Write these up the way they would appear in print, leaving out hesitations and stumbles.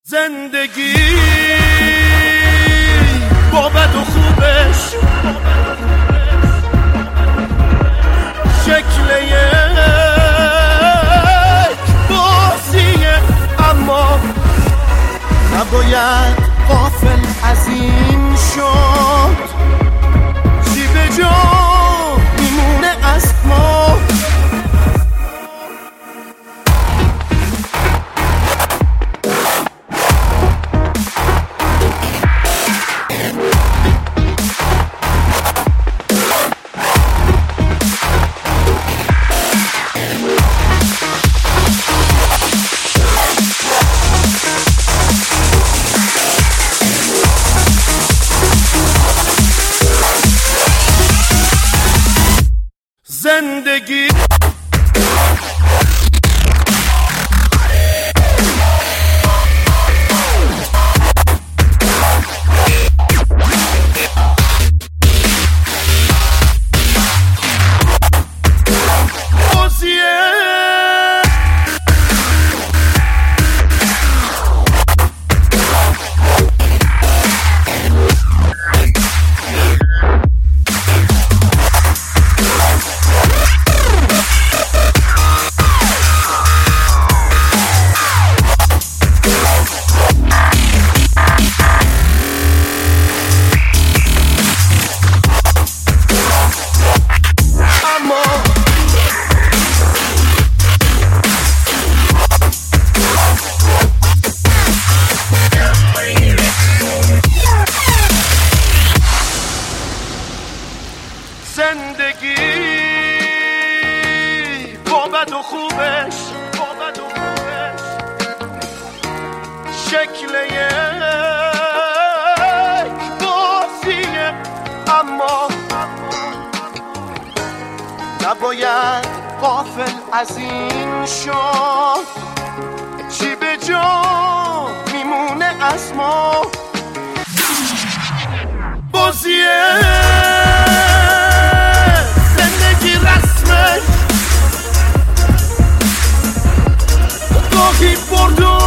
زندگی با بد و خوبش شکل یک بازیه، اما نباید غافل از این شد چی به جا میمونه از ما. زندگی زندگی با بد و خوبش شکل یک بازیه، اما نباید غافل از این شد چی به جا میمونه از ما. بازیه گاهی برد و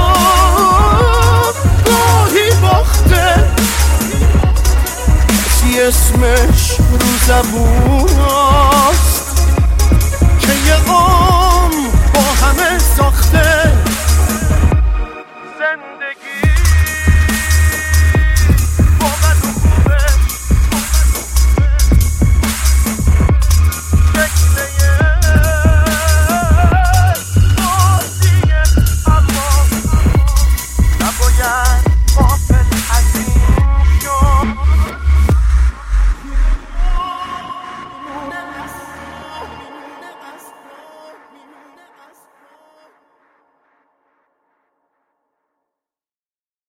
گاهی باخته، چی اسمش رو زبون